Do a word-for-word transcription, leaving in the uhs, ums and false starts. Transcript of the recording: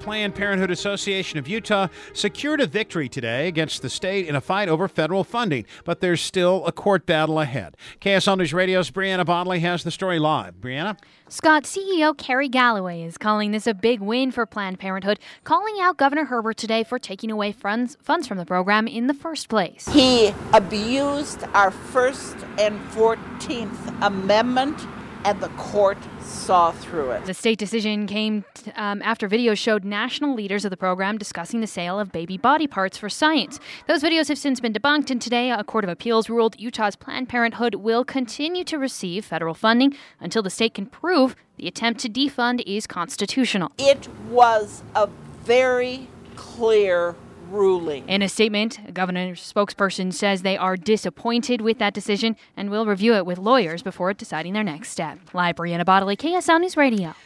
Planned Parenthood Association of Utah secured a victory today against the state in a fight over federal funding, but there's still a court battle ahead. K S L News Radio's Brianna Bodley has the story live. Brianna? Scott, C E O Kerry Galloway is calling this a big win for Planned Parenthood, calling out Governor Herbert today for taking away funds, funds from the program in the first place. He abused our First and fourteenth Amendment, and the court saw through it. The state decision came t- um, after videos showed national leaders of the program discussing the sale of baby body parts for science. Those videos have since been debunked, and today a court of appeals ruled Utah's Planned Parenthood will continue to receive federal funding until the state can prove the attempt to defund is constitutional. It was a very clear ruling. In a statement, a governor's spokesperson says they are disappointed with that decision and will review it with lawyers before deciding their next step. Live, Brianna Bodley, K S L News Radio.